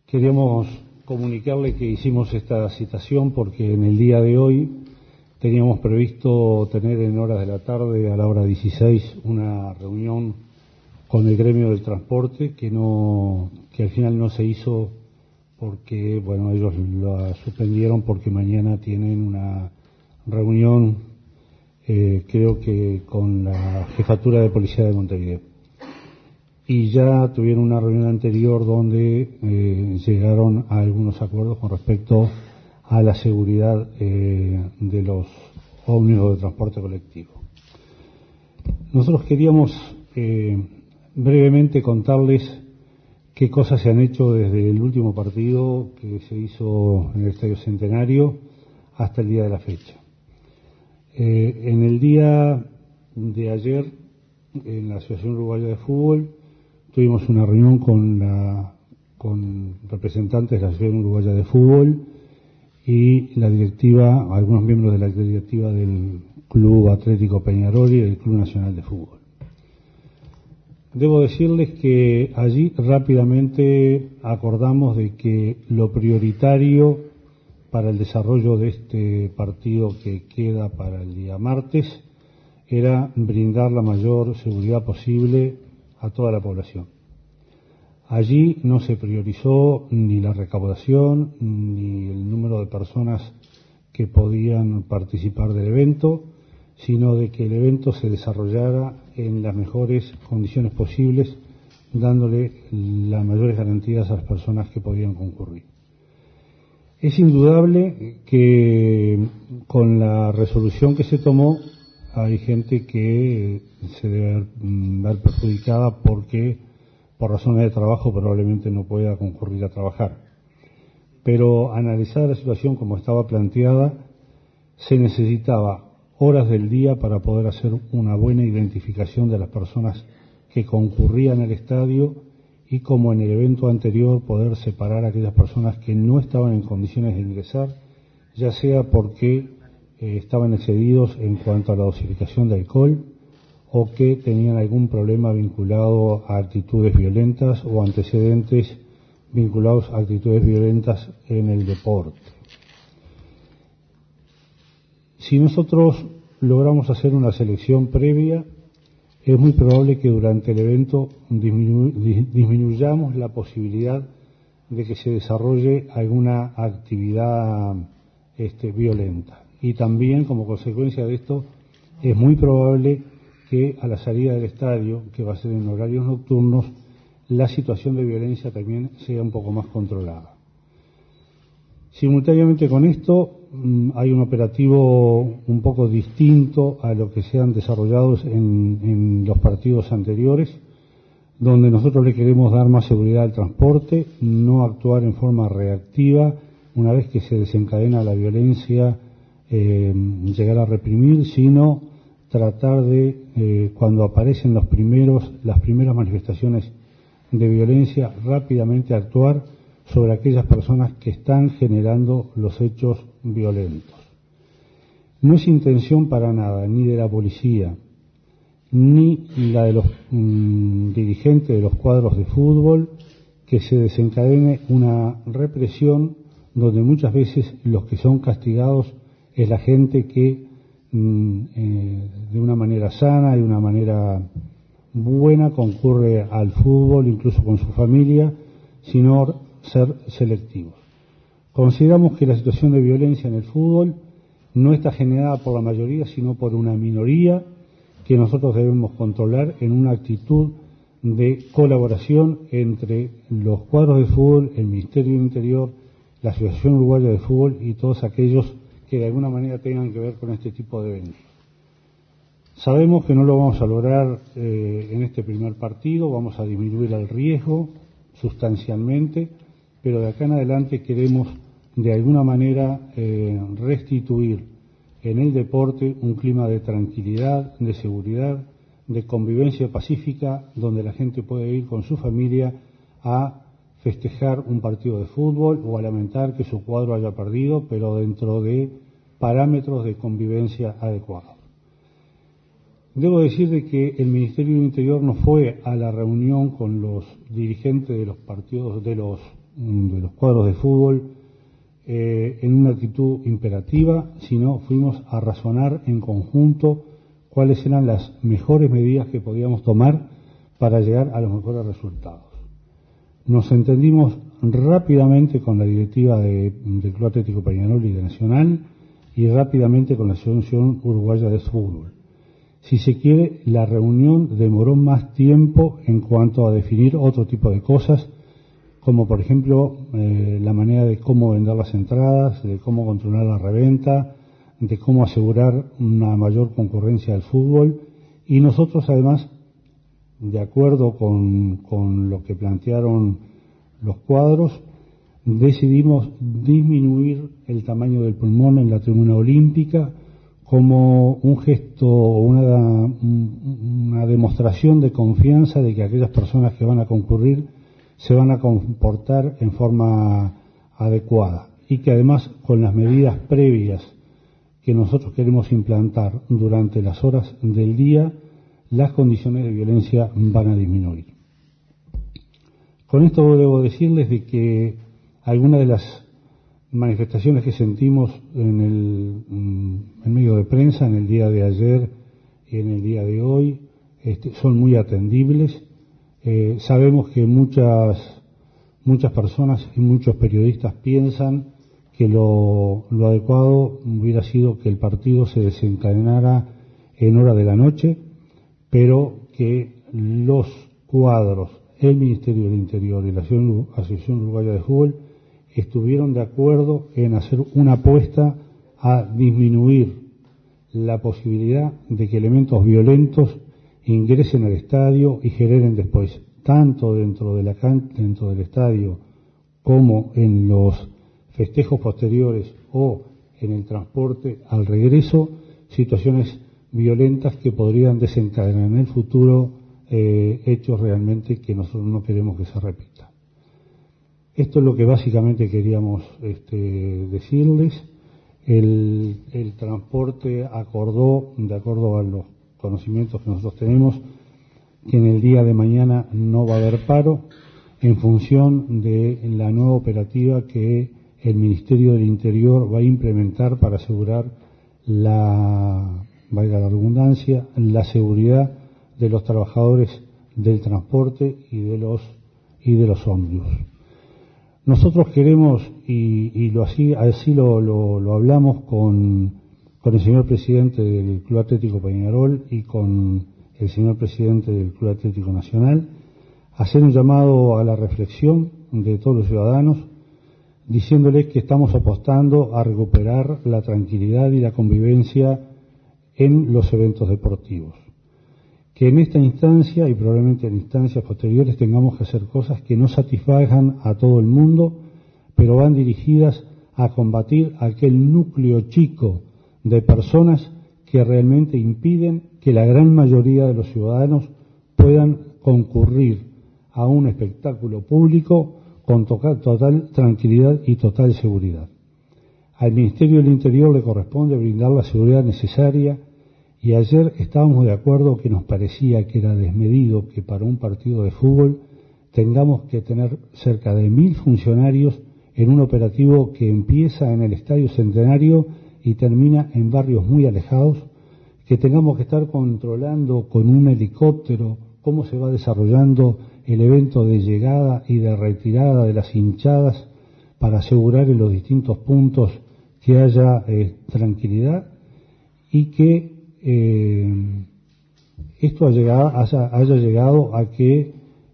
Queríamos comunicarle que hicimos esta citación porque en el día de hoy teníamos previsto tener en horas de la tarde, a la hora 16, una reunión con el gremio del transporte que al final no se hizo porque, bueno, ellos la suspendieron porque mañana tienen una reunión, creo que con la Jefatura de Policía de Montevideo. Y ya tuvieron una reunión anterior donde llegaron a algunos acuerdos con respecto a la seguridad de los ómnibus de transporte colectivo. Nosotros queríamos brevemente contarles qué cosas se han hecho desde el último partido que se hizo en el Estadio Centenario hasta el día de la fecha. En el día de ayer, en la Asociación Uruguaya de Fútbol, tuvimos una reunión con representantes de la Asociación Uruguaya de Fútbol y la directiva, algunos miembros de la directiva del Club Atlético Peñarol y del Club Nacional de Fútbol. Debo decirles que allí rápidamente acordamos de que lo prioritario para el desarrollo de este partido que queda para el día martes era brindar la mayor seguridad posible a toda la población. Allí no se priorizó ni la recaudación ni el número de personas que podían participar del evento, sino de que el evento se desarrollara en las mejores condiciones posibles, dándole las mayores garantías a las personas que podían concurrir. Es indudable que con la resolución que se tomó hay gente que se debe ver perjudicada porque por razones de trabajo probablemente no pueda concurrir a trabajar. Pero analizada la situación como estaba planteada, se necesitaba horas del día para poder hacer una buena identificación de las personas que concurrían al estadio y, como en el evento anterior, poder separar a aquellas personas que no estaban en condiciones de ingresar, ya sea porque estaban excedidos en cuanto a la dosificación de alcohol o que tenían algún problema vinculado a actitudes violentas o antecedentes vinculados a actitudes violentas en el deporte. Si nosotros logramos hacer una selección previa, es muy probable que durante el evento disminuyamos la posibilidad de que se desarrolle alguna actividad violenta. Y también, como consecuencia de esto, es muy probable que a la salida del estadio, que va a ser en horarios nocturnos, la situación de violencia también sea un poco más controlada. Simultáneamente con esto, hay un operativo un poco distinto a lo que se han desarrollado en los partidos anteriores, donde nosotros le queremos dar más seguridad al transporte, no actuar en forma reactiva una vez que se desencadena la violencia, llegar a reprimir, sino tratar de, cuando aparecen las primeras manifestaciones de violencia, rápidamente actuar sobre aquellas personas que están generando los hechos violentos. No es intención para nada, ni de la policía, ni la de los dirigentes de los cuadros de fútbol, que se desencadene una represión donde muchas veces los que son castigados es la gente que de una manera sana y de una manera buena concurre al fútbol, incluso con su familia, sino ser selectivos. Consideramos que la situación de violencia en el fútbol no está generada por la mayoría, sino por una minoría que nosotros debemos controlar en una actitud de colaboración entre los cuadros de fútbol, el Ministerio del Interior, la Asociación Uruguaya de Fútbol y todos aquellos que de alguna manera tengan que ver con este tipo de eventos. Sabemos que no lo vamos a lograr en este primer partido, vamos a disminuir el riesgo sustancialmente, pero de acá en adelante queremos de alguna manera restituir en el deporte un clima de tranquilidad, de seguridad, de convivencia pacífica, donde la gente puede ir con su familia a festejar un partido de fútbol o a lamentar que su cuadro haya perdido, pero dentro de parámetros de convivencia adecuados. Debo decir de que el Ministerio del Interior no fue a la reunión con los dirigentes de los partidos, de los cuadros de fútbol en una actitud imperativa, sino fuimos a razonar en conjunto cuáles eran las mejores medidas que podíamos tomar para llegar a los mejores resultados. Nos entendimos rápidamente con la directiva del Club Atlético Peñarol y de Nacional, y rápidamente con la Asociación Uruguaya de Fútbol. Si se quiere, la reunión demoró más tiempo en cuanto a definir otro tipo de cosas, como por ejemplo la manera de cómo vender las entradas, de cómo controlar la reventa, de cómo asegurar una mayor concurrencia al fútbol, y nosotros además, de acuerdo con lo que plantearon los cuadros, decidimos disminuir el tamaño del pulmón en la tribuna olímpica como un gesto, una demostración de confianza de que aquellas personas que van a concurrir se van a comportar en forma adecuada, y que además con las medidas previas que nosotros queremos implantar durante las horas del día, las condiciones de violencia van a disminuir. Con esto debo decirles de que algunas de las manifestaciones que sentimos en medio de prensa en el día de ayer y en el día de hoy son muy atendibles. Sabemos que muchas personas y muchos periodistas piensan que lo adecuado hubiera sido que el partido se desencadenara en hora de la noche, pero que los cuadros, el Ministerio del Interior y la Asociación Uruguaya de Fútbol estuvieron de acuerdo en hacer una apuesta a disminuir la posibilidad de que elementos violentos ingresen al estadio y generen después, tanto dentro del estadio como en los festejos posteriores o en el transporte al regreso, situaciones violentas que podrían desencadenar en el futuro hechos realmente que nosotros no queremos que se repitan. Esto es lo que básicamente queríamos decirles. El transporte acordó, de acuerdo a los conocimientos que nosotros tenemos, que en el día de mañana no va a haber paro en función de la nueva operativa que el Ministerio del Interior va a implementar para asegurar valga la redundancia, la seguridad de los trabajadores del transporte y de los ómnibus. Nosotros queremos, y así lo hablamos con el señor presidente del Club Atlético Peñarol y con el señor presidente del Club Atlético Nacional, hacer un llamado a la reflexión de todos los ciudadanos, diciéndoles que estamos apostando a recuperar la tranquilidad y la convivencia en los eventos deportivos. Que en esta instancia y probablemente en instancias posteriores tengamos que hacer cosas que no satisfagan a todo el mundo, pero van dirigidas a combatir aquel núcleo chico de personas que realmente impiden que la gran mayoría de los ciudadanos puedan concurrir a un espectáculo público con total tranquilidad y total seguridad. Al Ministerio del Interior le corresponde brindar la seguridad necesaria. Y ayer estábamos de acuerdo que nos parecía que era desmedido que para un partido de fútbol tengamos que tener cerca de 1.000 funcionarios en un operativo que empieza en el Estadio Centenario y termina en barrios muy alejados, que tengamos que estar controlando con un helicóptero cómo se va desarrollando el evento de llegada y de retirada de las hinchadas para asegurar en los distintos puntos que haya tranquilidad y que esto haya llegado a que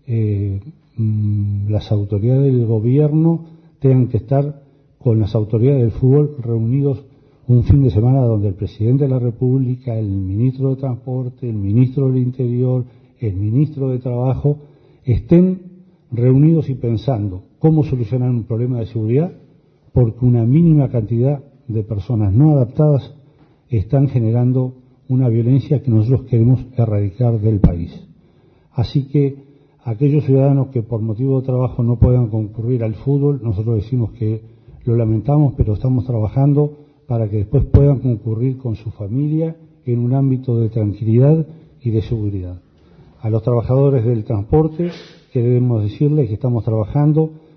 las autoridades del gobierno tengan que estar con las autoridades del fútbol reunidos un fin de semana donde el presidente de la República, el ministro de Transporte, el ministro del Interior, el ministro de Trabajo estén reunidos y pensando cómo solucionar un problema de seguridad, porque una mínima cantidad de personas no adaptadas están generando una violencia que nosotros queremos erradicar del país. Así que aquellos ciudadanos que por motivo de trabajo no puedan concurrir al fútbol, nosotros decimos que lo lamentamos, pero estamos trabajando para que después puedan concurrir con su familia en un ámbito de tranquilidad y de seguridad. A los trabajadores del transporte queremos decirles que estamos trabajando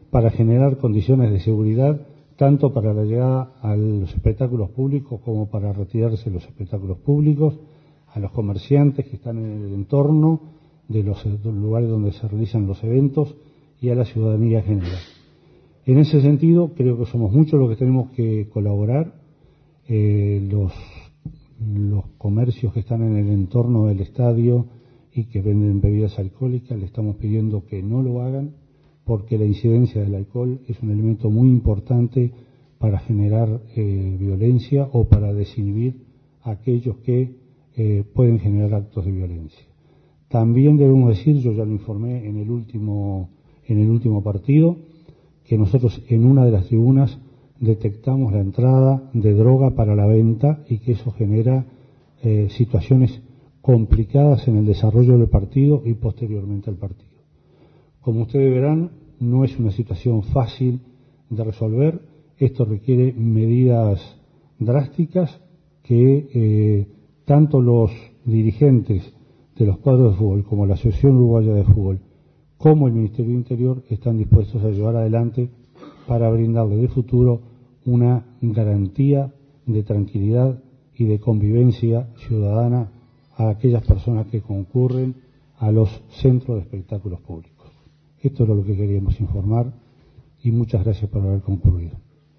para generar condiciones de seguridad tanto para la llegada a los espectáculos públicos como para retirarse de los espectáculos públicos, a los comerciantes que están en el entorno de los lugares donde se realizan los eventos y a la ciudadanía general. En ese sentido, creo que somos muchos los que tenemos que colaborar. Los comercios que están en el entorno del estadio y que venden bebidas alcohólicas, le estamos pidiendo que no lo hagan, porque la incidencia del alcohol es un elemento muy importante para generar violencia o para desinhibir a aquellos que pueden generar actos de violencia. También debemos decir, yo ya lo informé en el último partido, que nosotros en una de las tribunas detectamos la entrada de droga para la venta y que eso genera situaciones complicadas en el desarrollo del partido y posteriormente al partido. Como ustedes verán, no es una situación fácil de resolver. Esto requiere medidas drásticas que tanto los dirigentes de los cuadros de fútbol como la Asociación Uruguaya de Fútbol como el Ministerio del Interior están dispuestos a llevar adelante para brindarle de futuro una garantía de tranquilidad y de convivencia ciudadana a aquellas personas que concurren a los centros de espectáculos públicos. Esto es lo que queríamos informar y muchas gracias por haber concurrido.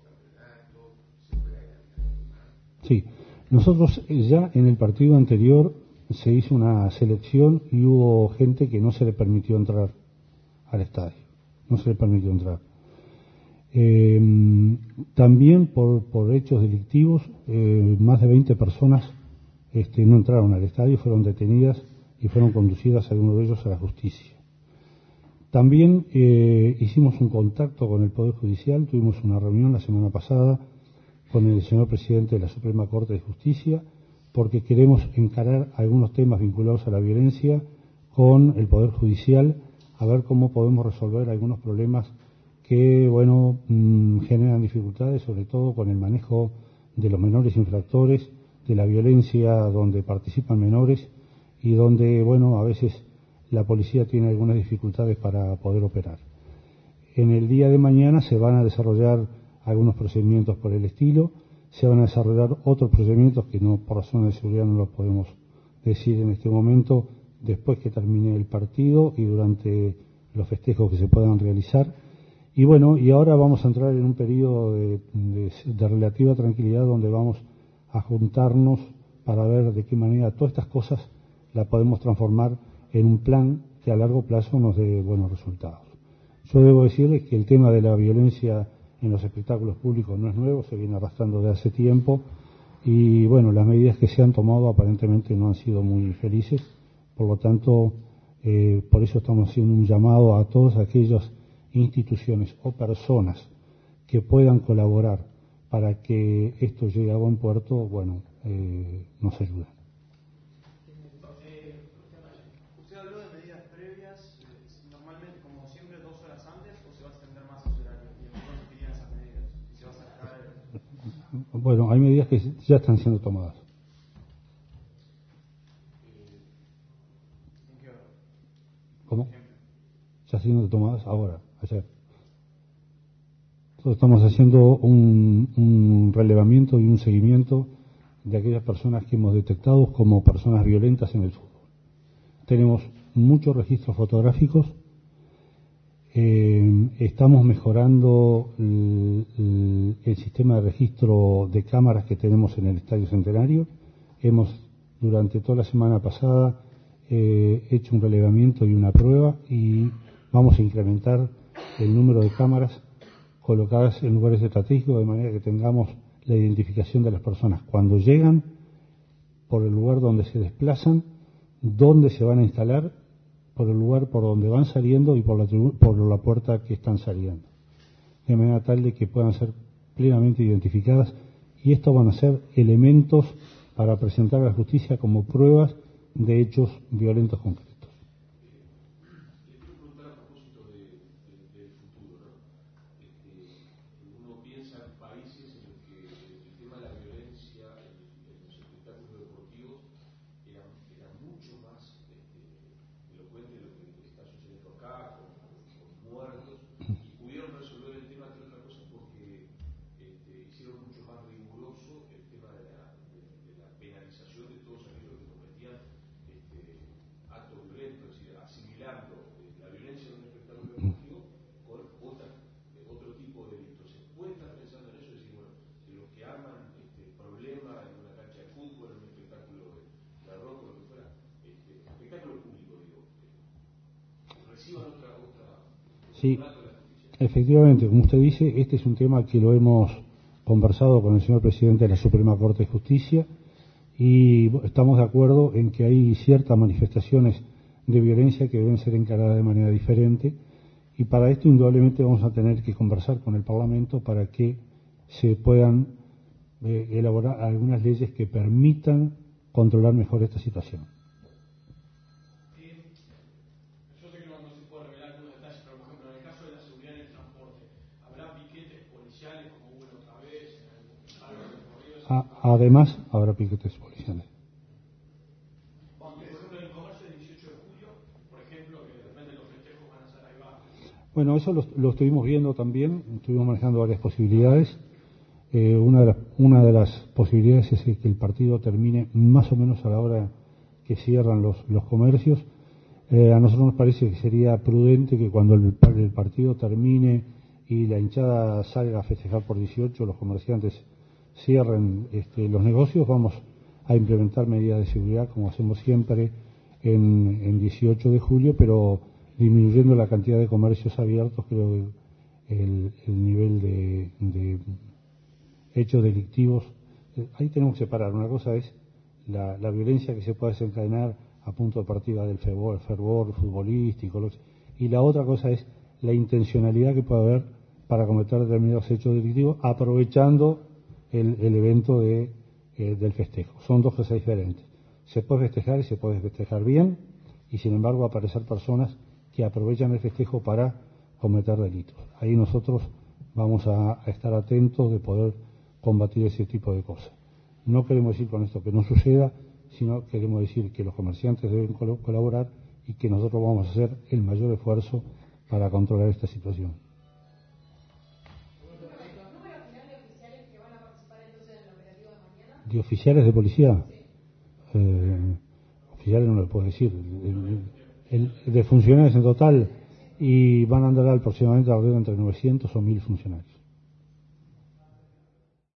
Sí, nosotros ya en el partido anterior se hizo una selección y hubo gente que no se le permitió entrar al estadio, no se le permitió entrar. También por hechos delictivos, más de 20 personas no entraron al estadio, fueron detenidas y fueron conducidas, algunos de ellos, a la justicia. También hicimos un contacto con el Poder Judicial, tuvimos una reunión la semana pasada con el señor presidente de la Suprema Corte de Justicia, porque queremos encarar algunos temas vinculados a la violencia con el Poder Judicial, a ver cómo podemos resolver algunos problemas que, generan dificultades, sobre todo con el manejo de los menores infractores, de la violencia donde participan menores y donde, a veces la policía tiene algunas dificultades para poder operar. En el día de mañana se van a desarrollar algunos procedimientos por el estilo, se van a desarrollar otros procedimientos que por razones de seguridad no los podemos decir en este momento, después que termine el partido y durante los festejos que se puedan realizar. Y ahora vamos a entrar en un periodo de relativa tranquilidad donde vamos a juntarnos para ver de qué manera todas estas cosas las podemos transformar en un plan que a largo plazo nos dé buenos resultados. Yo debo decirles que el tema de la violencia en los espectáculos públicos no es nuevo, se viene arrastrando de hace tiempo y las medidas que se han tomado aparentemente no han sido muy felices, por lo tanto, por eso estamos haciendo un llamado a todas aquellas instituciones o personas que puedan colaborar para que esto llegue a buen puerto, nos ayuden. Usted habló de medidas previas, normalmente, como siempre, 2 horas antes, o se va a extender más ese horario, y entonces serían esas medidas, y se va a sacar Hay medidas que ya están siendo tomadas. ¿En qué hora? ¿Cómo? Ya siendo tomadas ahora, ayer. Nosotros estamos haciendo un relevamiento y un seguimiento de aquellas personas que hemos detectado como personas violentas en el fútbol. Tenemos muchos registros fotográficos, estamos mejorando el sistema de registro de cámaras que tenemos en el Estadio Centenario. Hemos, durante toda la semana pasada, hecho un relevamiento y una prueba y vamos a incrementar el número de cámaras colocadas en lugares estratégicos de manera que tengamos la identificación de las personas cuando llegan, por el lugar donde se desplazan, dónde se van a instalar, por el lugar por donde van saliendo y por la puerta que están saliendo, de manera tal de que puedan ser plenamente identificadas, y estos van a ser elementos para presentar a la justicia como pruebas de hechos violentos concretos. Sí, efectivamente, como usted dice, este es un tema que lo hemos conversado con el señor presidente de la Suprema Corte de Justicia y estamos de acuerdo en que hay ciertas manifestaciones de violencia que deben ser encaradas de manera diferente y para esto indudablemente vamos a tener que conversar con el Parlamento para que se puedan elaborar algunas leyes que permitan controlar mejor esta situación. Yo sé que no se puede revelar algunos detalles, pero por ejemplo, en el caso de la seguridad en el transporte, ¿habrá piquetes policiales como hubo la otra vez? Además, habrá piquetes policiales. Por ejemplo, en el comercio del 18 de julio, por ejemplo, que de repente los festejos van a ser ahí va. Bueno, eso lo estuvimos viendo también, estuvimos manejando varias posibilidades. Una de las posibilidades es que el partido termine más o menos a la hora que cierran los comercios. A nosotros nos parece que sería prudente que cuando el partido termine y la hinchada salga a festejar por 18, los comerciantes cierren los negocios. Vamos a implementar medidas de seguridad como hacemos siempre en 18 de julio, pero disminuyendo la cantidad de comercios abiertos. Creo que el nivel de hechos delictivos, ahí tenemos que separar. Una cosa es la violencia que se puede desencadenar a punto de partida del fervor futbolístico, y la otra cosa es la intencionalidad que puede haber para cometer determinados hechos delictivos aprovechando el evento del festejo. Son dos cosas diferentes. Se puede festejar y se puede festejar bien, y sin embargo aparecer personas que aprovechan el festejo para cometer delitos. Ahí nosotros vamos a estar atentos de poder combatir ese tipo de cosas. No queremos decir con esto que no suceda, sino queremos decir que los comerciantes deben colaborar y que nosotros vamos a hacer el mayor esfuerzo para controlar esta situación. ¿Número final de oficiales que van a participar entonces en el operativo de mañana? ¿De oficiales de policía? Sí. Oficiales no lo puedo decir. De funcionarios en total, y van a andar aproximadamente alrededor entre 900 o 1000 funcionarios.